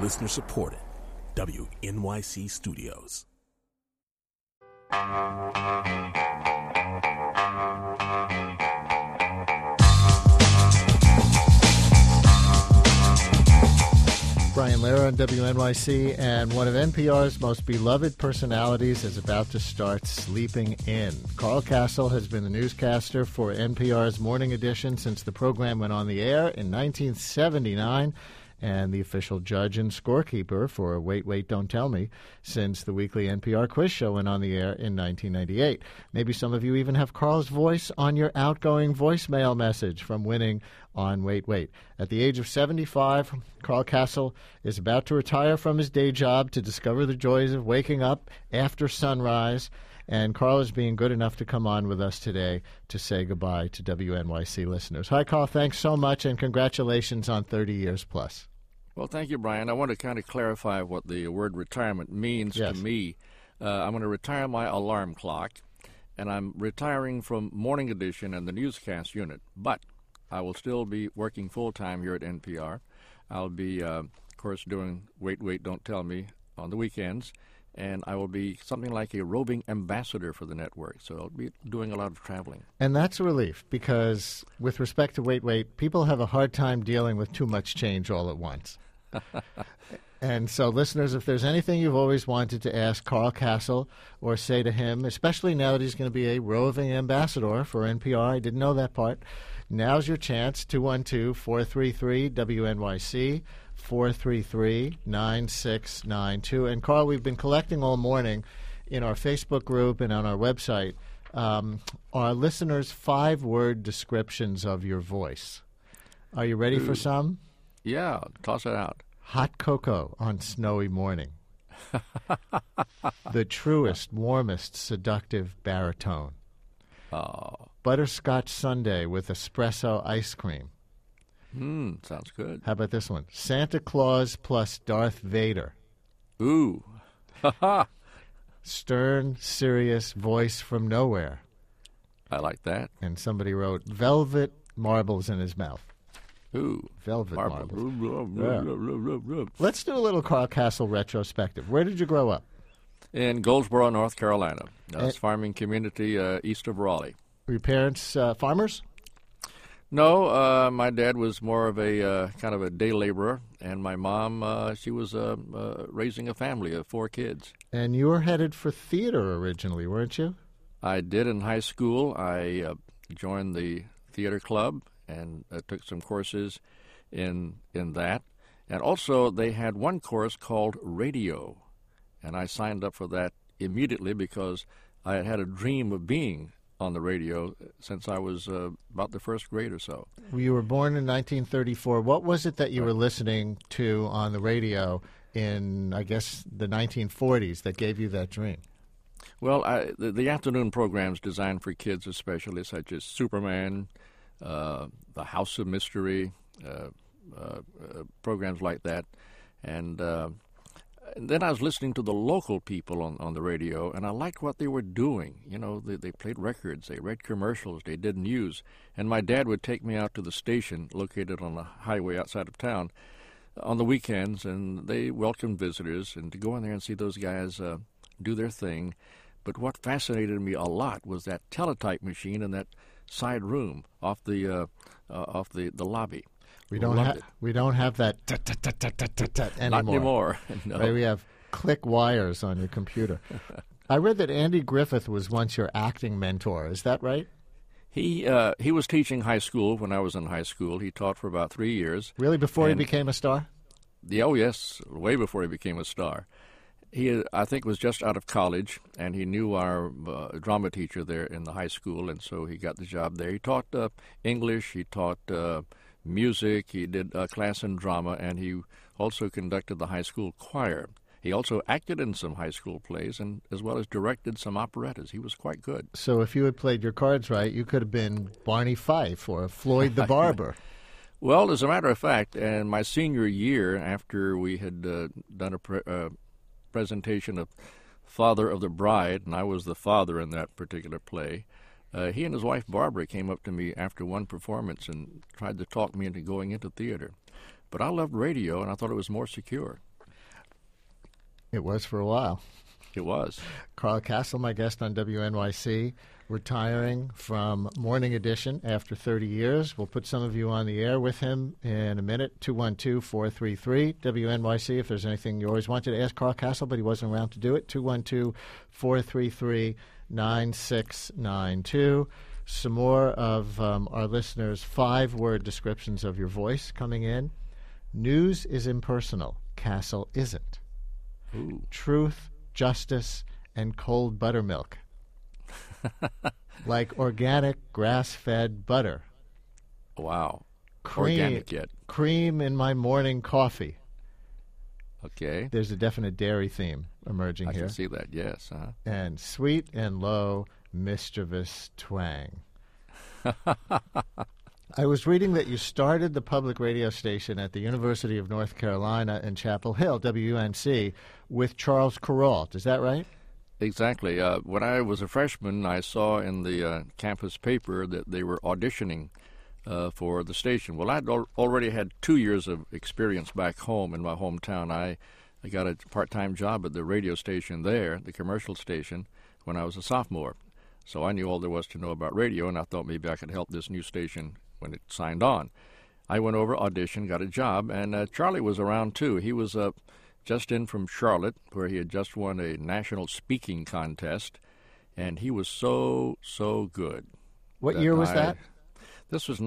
Listener supported. WNYC Studios. Brian Lehrer on WNYC, and one of NPR's most beloved personalities is about to start sleeping in. Carl Kasell has been the newscaster for NPR's Morning Edition since the program went on the air in 1979, and the official judge and scorekeeper for Wait, Wait, Don't Tell Me since the weekly NPR quiz show went on the air in 1998. Maybe some of you even have Carl's voice on your outgoing voicemail message from winning on Wait, Wait. At the age of 75, Carl Kasell is about to retire from his day job to discover the joys of waking up after sunrise. And Carl is being good enough to come on with us today to say goodbye to WNYC listeners. Hi, Carl. Thanks so much, and congratulations on 30 years plus. Well, thank you, Brian. I want to kind of clarify what the word retirement means to me. I'm going to retire my alarm clock, and I'm retiring from Morning Edition and the newscast unit. But I will still be working full-time here at NPR. I'll be, of course, doing Wait, Wait, Don't Tell Me on the weekends, and I will be something like a roving ambassador for the network. So I'll be doing a lot of traveling. And that's a relief because with respect to Wait, Wait, people have a hard time dealing with too much change all at once. And so, listeners, if there's anything you've always wanted to ask Carl Kasell or say to him, especially now that he's going to be a roving ambassador for NPR, I didn't know that part, now's your chance, 212-433-WNYC, 433-9692. And, Carl, we've been collecting all morning in our Facebook group and on our website our listeners' 5-word descriptions of your voice. Are you ready for some? Yeah, toss it out. Hot cocoa on snowy morning. The truest, warmest, seductive baritone. Oh. Butterscotch sundae with espresso ice cream. Sounds good. How about this one? Santa Claus plus Darth Vader. Ooh. Ha-ha. Stern, serious voice from nowhere. I like that. And somebody wrote, velvet marbles in his mouth. Ooh. Velvet marbles. Yeah. Let's do a little Carl Kasell retrospective. Where did you grow up? In Goldsboro, North Carolina. That's farming community east of Raleigh. Were your parents farmers? No, my dad was more of a kind of a day laborer, and my mom, she was raising a family of 4 kids. And you were headed for theater originally, weren't you? I did in high school. I joined the theater club and took some courses in that. And also they had one course called radio, and I signed up for that immediately because I had had a dream of being on the radio since I was about the first grade or so. You were born in 1934. What was it that you were listening to on the radio in, I guess, the 1940s that gave you that dream? Well, the afternoon programs designed for kids especially, such as Superman, The House of Mystery, programs like that. And then I was listening to the local people on the radio, and I liked what they were doing. You know, they played records, they read commercials, they did news. And my dad would take me out to the station located on the highway outside of town on the weekends, and they welcomed visitors, and to go in there and see those guys do their thing. But what fascinated me a lot was that teletype machine in that side room off the lobby. We don't have that anymore. Not anymore. No. Right, we have click wires on your computer. I read that Andy Griffith was once your acting mentor. Is that right? He was teaching high school when I was in high school. He taught for about 3 years. Really, before he became a star? Oh, yes, way before he became a star. He, I think, was just out of college, and he knew our drama teacher there in the high school, and so he got the job there. He taught English, he taught music, he did a class in drama, and he also conducted the high school choir. He also acted in some high school plays, and as well as directed some operettas. He was quite good. So if you had played your cards right, you could have been Barney Fife or Floyd the Barber. Well, as a matter of fact, in my senior year, after we had done a presentation of Father of the Bride, and I was the father in that particular play, he and his wife Barbara came up to me after one performance and tried to talk me into going into theater. But I loved radio, and I thought it was more secure. It was for a while. It was. Carl Kasell, my guest on WNYC, retiring from Morning Edition after 30 years. We'll put some of you on the air with him in a minute. 212-433-WNYC. If there's anything you always wanted to ask Carl Kasell, but he wasn't around to do it, 212-433-9692. Some more of our listeners' 5-word descriptions of your voice coming in. News is impersonal. Kasell isn't. Ooh. Truth, justice, and cold buttermilk. Like organic grass-fed butter. Wow. Cream, Organic yet. Cream in my morning coffee. Okay. There's a definite dairy theme emerging I here. can see that, yes. And sweet and low, mischievous twang. I was reading that you started the public radio station at the University of North Carolina in Chapel Hill, WUNC, with Charles Kuralt. Is that right? Exactly. When I was a freshman, I saw in the campus paper that they were auditioning for the station. Well, I'd already had 2 years of experience back home in my hometown. I got a part-time job at the radio station there, the commercial station, when I was a sophomore. So I knew all there was to know about radio, and I thought maybe I could help this new station when it signed on. I went over, auditioned, got a job, and Charlie was around too. He was just in from Charlotte, where he had just won a national speaking contest, and he was so good. What year was that? This was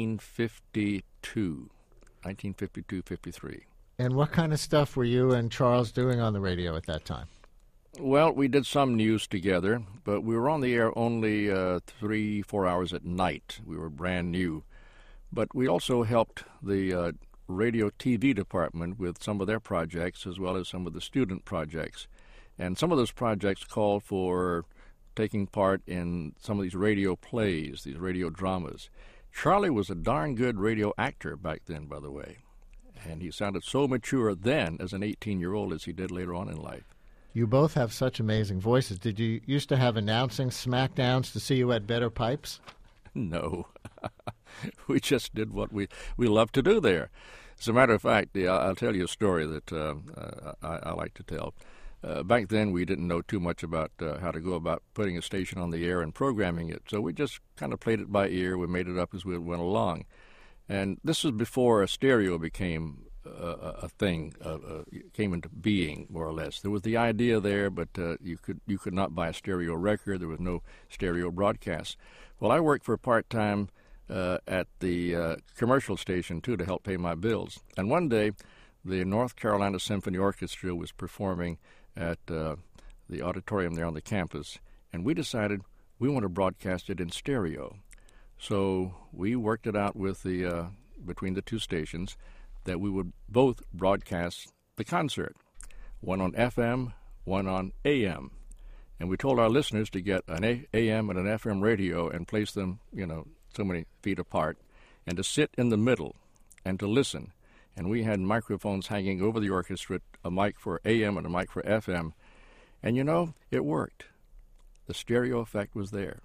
1952, 53. And what kind of stuff were you and Charles doing on the radio at that time? Well, we did some news together, but we were on the air only 3-4 hours at night. We were brand new. But we also helped the radio TV department with some of their projects as well as some of the student projects. And some of those projects called for taking part in some of these radio plays, these radio dramas. Charlie was a darn good radio actor back then, by the way. And he sounded so mature then as an 18-year-old as he did later on in life. You both have such amazing voices. Did you used to have announcing smackdowns to see you had better pipes? No. We just did what we love to do there. As a matter of fact, I'll tell you a story that I like to tell. Back then, we didn't know too much about how to go about putting a station on the air and programming it, so we just kind of played it by ear. We made it up as we went along. And this was before a stereo became a thing, came into being, more or less. There was the idea there, but you could not buy a stereo record. There was no stereo broadcast. Well, I worked for part-time at the commercial station, too, to help pay my bills. And one day, the North Carolina Symphony Orchestra was performing at the auditorium there on the campus, and we decided we want to broadcast it in stereo. So we worked it out with between the two stations that we would both broadcast the concert, one on FM, one on AM. And we told our listeners to get an AM and an FM radio and place them, so many feet apart, and to sit in the middle and to listen. And we had microphones hanging over the orchestra, a mic for AM and a mic for FM. And, it worked. The stereo effect was there.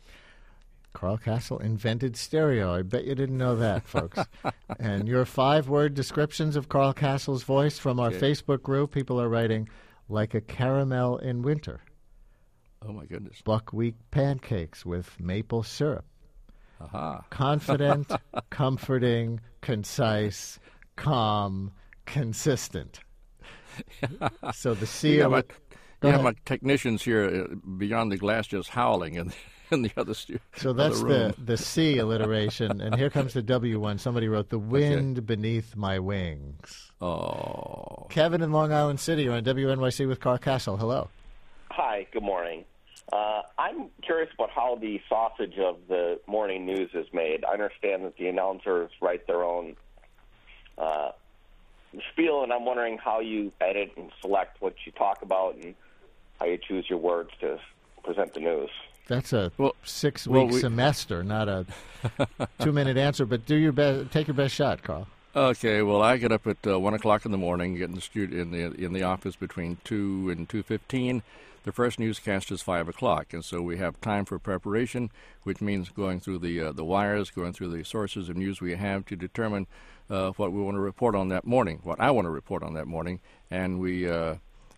Carl Kasell invented stereo. I bet you didn't know that, folks. And your 5-word descriptions of Carl Kasell's voice from our Facebook group, people are writing, like a caramel in winter. Oh, my goodness. Buckwheat pancakes with maple syrup. Aha. Confident, comforting, concise, calm, consistent. So the C... my technicians here beyond the glass just howling in the other studio. So that's the C alliteration. And here comes the W one. Somebody wrote, the wind beneath my wings. Oh. Kevin in Long Island City, you're on WNYC with Carl Kasell. Hello. Hi, good morning. I'm curious about how the sausage of the morning news is made. I understand that the announcers write their own spiel, and I'm wondering how you edit and select what you talk about and how you choose your words to present the news. That's a 6-week semester, not a 2-minute answer, but do your best. Take your best shot, Carl. Okay, well, I get up at 1 o'clock in the morning, get in the studio in the office between 2 and 2:15. The first newscast is 5 o'clock, and so we have time for preparation, which means going through the wires, going through the sources of news we have to determine what we want to report on that morning, what I want to report on that morning, and we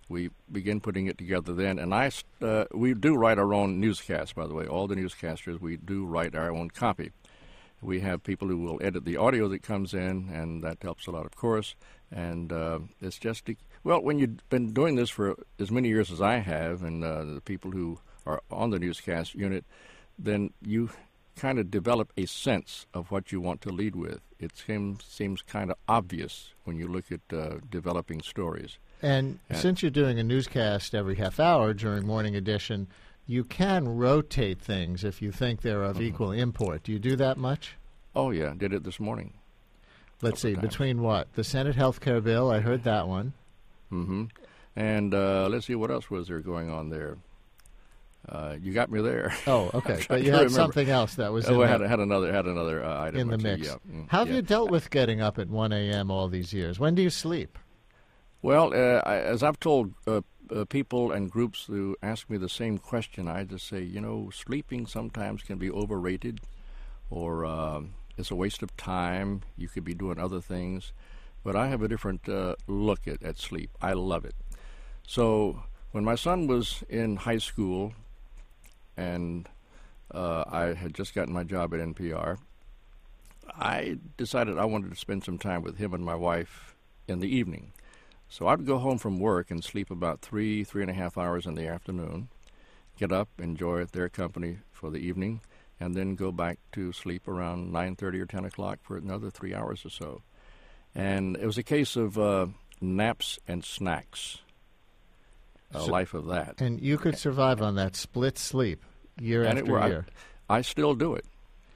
We begin putting it together then, and we do write our own newscasts, by the way. All the newscasters, we do write our own copy. We have people who will edit the audio that comes in, and that helps a lot, of course. And it's just, when you've been doing this for as many years as I have, and the people who are on the newscast unit, then you kind of develop a sense of what you want to lead with. It seems kind of obvious when you look at developing stories. And since you're doing a newscast every half hour during Morning Edition, you can rotate things if you think they're of equal import. Do you do that much? Oh, yeah. Did it this morning. Let's see. Between what? The Senate health care bill, I heard that one. Mm-hmm. And let's see, what else was there going on there? You got me there. Oh, okay. But you had something else that was had another item in the mix. Yeah. How have you dealt with getting up at 1 a.m. all these years? When do you sleep? Well, as I've told people and groups who ask me the same question, I just say, sleeping sometimes can be overrated, or it's a waste of time. You could be doing other things. But I have a different look at sleep. I love it. So when my son was in high school, and I had just gotten my job at NPR, I decided I wanted to spend some time with him and my wife in the evening. So I'd go home from work and sleep about 3.5 hours in the afternoon, get up, enjoy their company for the evening, and then go back to sleep around 9:30 or 10 o'clock for another 3 hours or so. And it was a case of naps and snacks, a life of that. And you could survive on that split sleep year after year. I still do it.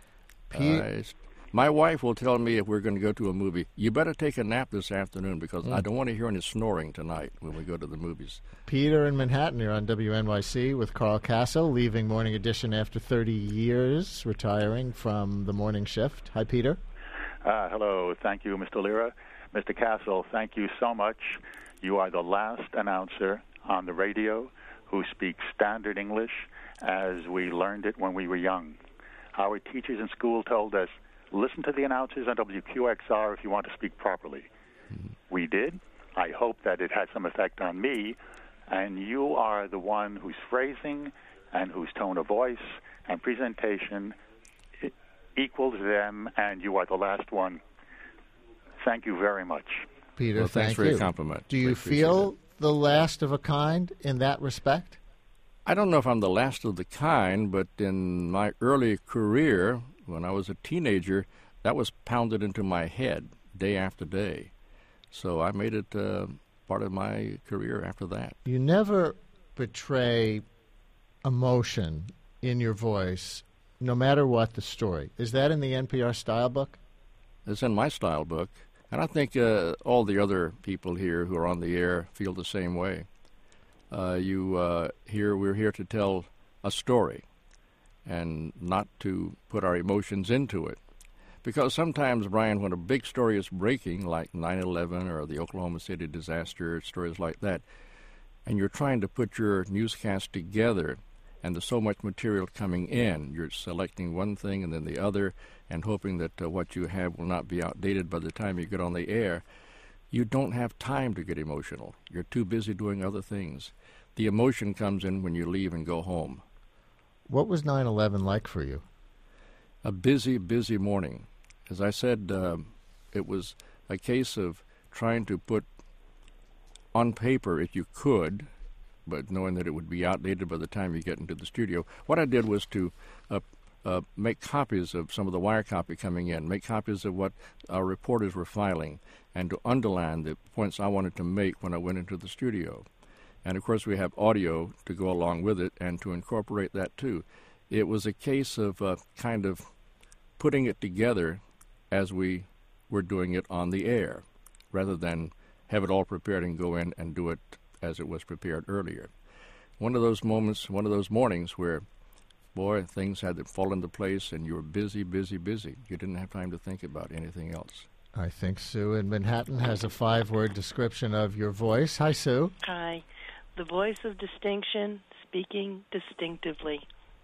My wife will tell me if we're going to go to a movie, you better take a nap this afternoon because I don't want to hear any snoring tonight when we go to the movies. Peter in Manhattan, you're on WNYC with Carl Kasell, leaving Morning Edition after 30 years, retiring from the morning shift. Hi, Peter. Hello. Thank you, Mr. Lira. Mr. Kasell, thank you so much. You are the last announcer on the radio who speaks standard English as we learned it when we were young. Our teachers in school told us, listen to the announcers on WQXR if you want to speak properly. Mm-hmm. We did. I hope that it had some effect on me, and you are the one whose phrasing and whose tone of voice and presentation equals them, and you are the last one. Thank you very much. Peter, well, thanks for your compliment. Do you feel the last of a kind in that respect? I don't know if I'm the last of the kind, but in my early career, when I was a teenager, that was pounded into my head day after day. So I made it part of my career after that. You never betray emotion in your voice, no matter what the story. Is that in the NPR style book? It's in my style book. And I think all the other people here who are on the air feel the same way. We're here to tell a story and not to put our emotions into it. Because sometimes, Brian, when a big story is breaking, like 9/11 or the Oklahoma City disaster, stories like that, and you're trying to put your newscast together, and there's so much material coming in, you're selecting one thing and then the other, and hoping that what you have will not be outdated by the time you get on the air, you don't have time to get emotional. You're too busy doing other things. The emotion comes in when you leave and go home. What was 9/11 like for you? A busy, busy morning. As I said, it was a case of trying to put on paper, if you could, but knowing that it would be outdated by the time you get into the studio. What I did was to make copies of some of the wire copy coming in, make copies of what our reporters were filing, and to underline the points I wanted to make when I went into the studio. And, of course, we have audio to go along with it and to incorporate that, too. It was a case of kind of putting it together as we were doing it on the air, rather than have it all prepared and go in and do it as it was prepared earlier. One of those moments, one of those mornings where, boy, things had to fall into place and you were busy, busy, busy. You didn't have time to think about anything else. I think Sue in Manhattan has a 5-word description of your voice. Hi, Sue. Hi. The voice of distinction, speaking distinctively.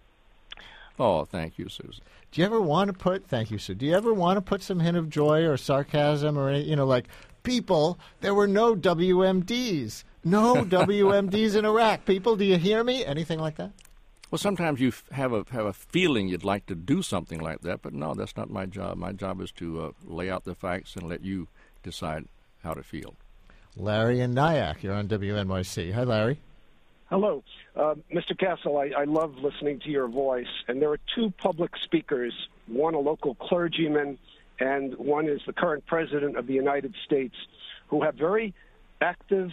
Oh, thank you, Susan. Do you ever want to put, thank you, Sue, do you ever want to put some hint of joy or sarcasm or any, like, people, there were no WMDs. No WMDs in Iraq. People, do you hear me? Anything like that? Well, sometimes you have a feeling you'd like to do something like that, but no, that's not my job. My job is to lay out the facts and let you decide how to feel. Larry in Nyack, you're on WNYC. Hi, Larry. Hello. Mr. Castle, I love listening to your voice, and there are two public speakers, one a local clergyman and one is the current president of the United States, who have very active,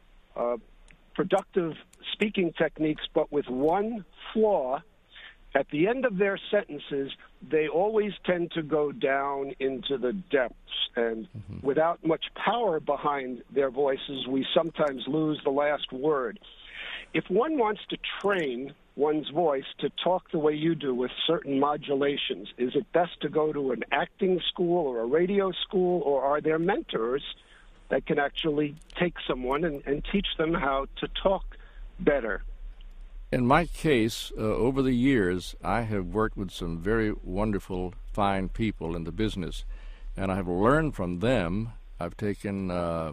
productive speaking techniques, but with one flaw. At the end of their sentences, they always tend to go down into the depths, and without much power behind their voices, we sometimes lose the last word. If one wants to train one's voice to talk the way you do with certain modulations, is it best to go to an acting school or a radio school, or are there mentors that can actually take someone and teach them how to talk better? In my case, over the years, I have worked with some very wonderful, fine people in the business, and I have learned from them. I've taken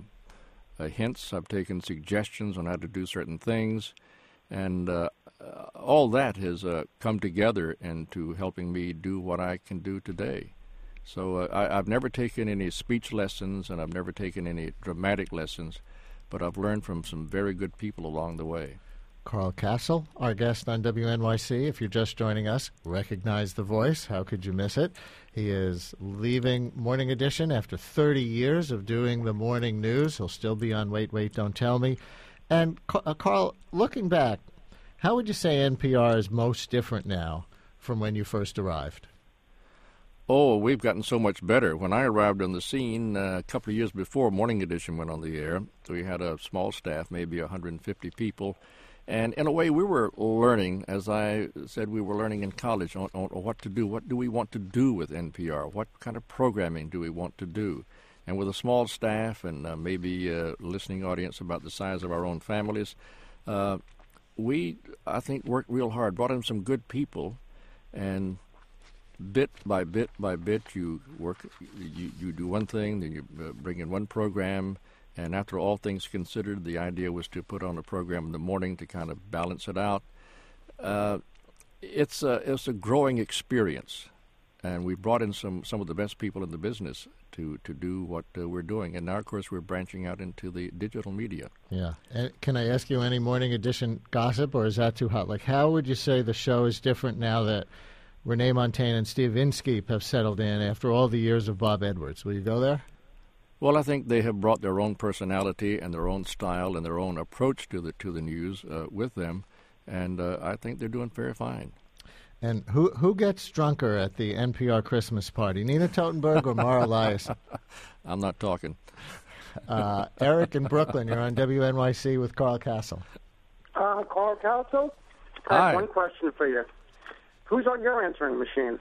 hints, I've taken suggestions on how to do certain things, and all that has come together into helping me do what I can do today. So I've never taken any speech lessons, and I've never taken any dramatic lessons, but I've learned from some very good people along the way. Carl Kasell, our guest on WNYC. If you're just joining us, recognize the voice. How could you miss it? He is leaving Morning Edition after 30 years of doing the morning news. He'll still be on Wait, Wait, Don't Tell Me. And, Carl, looking back, how would you say NPR is most different now from when you first arrived? Oh, we've gotten so much better. When I arrived on the scene a couple of years before Morning Edition went on the air, we had a small staff, maybe 150 people. And in a way, we were learning, as I said, we were learning in college on what to do. What do we want to do with NPR? What kind of programming do we want to do? And with a small staff and maybe a listening audience about the size of our own families, we, I think, worked real hard, brought in some good people, and bit by bit by bit, you do one thing, then you bring in one program. And after all things considered, the idea was to put on a program in the morning to kind of balance it out. It's a growing experience, and we brought in some of the best people in the business to do what we're doing. And now, of course, we're branching out into the digital media. Yeah. And can I ask you any Morning Edition gossip, or is that too hot? Like, how would you say the show is different now that Renee Montagne and Steve Inskeep have settled in after all the years of Bob Edwards? Will you go there? Well, I think they have brought their own personality and their own style and their own approach to the news with them, and I think they're doing very fine. And who gets drunker at the NPR Christmas party, Nina Totenberg or Mara Elias? I'm not talking. Eric in Brooklyn, you're on WNYC with Carl Kasell. Carl Kasell? Hi. I have one question for you. Who's on your answering machine?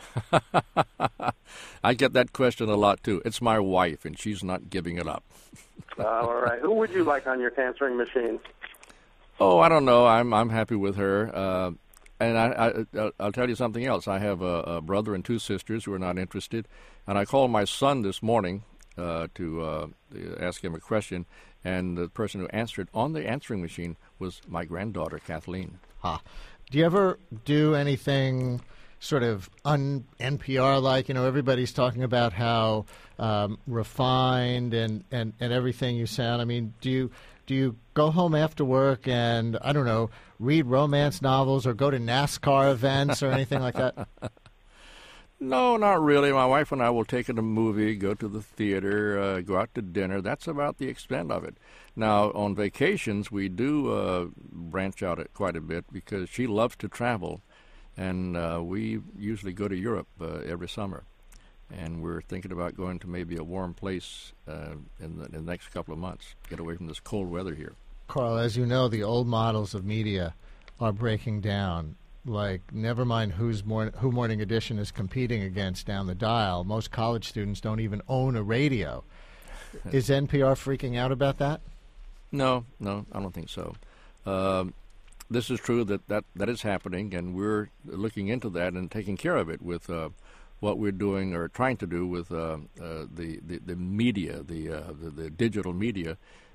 I get that question a lot, too. It's my wife, and she's not giving it up. All right. Who would you like on your answering machine? Oh, I don't know. I'm happy with her. And I'll tell you something else. I have a brother and two sisters who are not interested. And I called my son this morning to ask him a question, and the person who answered on the answering machine was my granddaughter, Kathleen. Do you ever do anything sort of un-NPR-like? You know, everybody's talking about how refined and everything you sound. I mean, do you go home after work and, I don't know, read romance novels or go to NASCAR events or anything like that? No, not really. My wife and I will take in a movie, go to the theater, go out to dinner. That's about the extent of it. Now, on vacations, we do branch out quite a bit because she loves to travel, and we usually go to Europe every summer. And we're thinking about going to maybe a warm place in the next couple of months, get away from this cold weather here. Carl, as you know, the old models of media are breaking down. Like, never mind who Morning Edition is competing against down the dial. Most college students don't even own a radio. Is NPR freaking out about that? No, I don't think so. This is true that is happening, and we're looking into that and taking care of it with what we're doing or trying to do with the media, the digital media,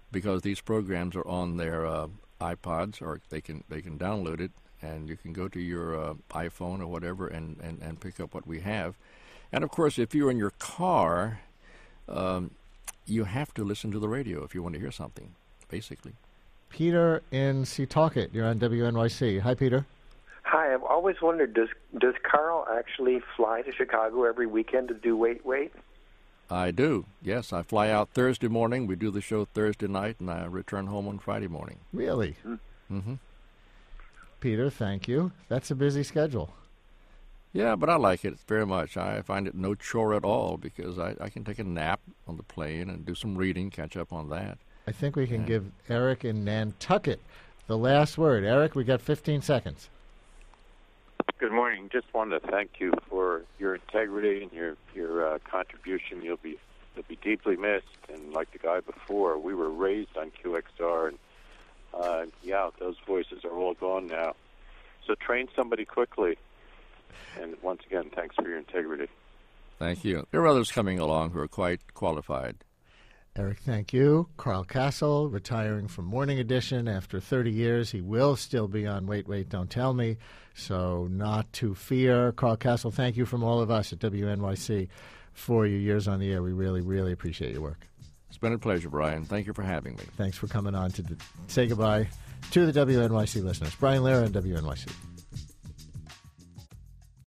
because these programs are on their iPods, or they can download it, and you can go to your iPhone or whatever and pick up what we have. And, of course, if you're in your car, you have to listen to the radio if you want to hear something, basically. Peter in Setauket, you're on WNYC. Hi, Peter. Hi, I've always wondered, does Carl actually fly to Chicago every weekend to do Wait? I do, yes. I fly out Thursday morning. We do the show Thursday night, and I return home on Friday morning. Really? Mm-hmm. Peter, thank you. That's a busy schedule. Yeah, but I like it very much. I find it no chore at all because I can take a nap on the plane and do some reading, catch up on that. I think we can give Eric in Nantucket the last word. Eric, we got 15 seconds. Good morning. Just wanted to thank you for your integrity and your contribution. You'll be deeply missed. And like the guy before, we were raised on QXR, and those voices are all gone now. So train somebody quickly. And once again, thanks for your integrity. Thank you. There are others coming along who are quite qualified. Eric, thank you. Carl Kasell, retiring from Morning Edition after 30 years. He will still be on Wait, Don't Tell Me, so not to fear. Carl Kasell, thank you from all of us at WNYC for your years on the air. We really, really appreciate your work. It's been a pleasure, Brian. Thank you for having me. Thanks for coming on to say goodbye to the WNYC listeners. Brian Lehrer on WNYC.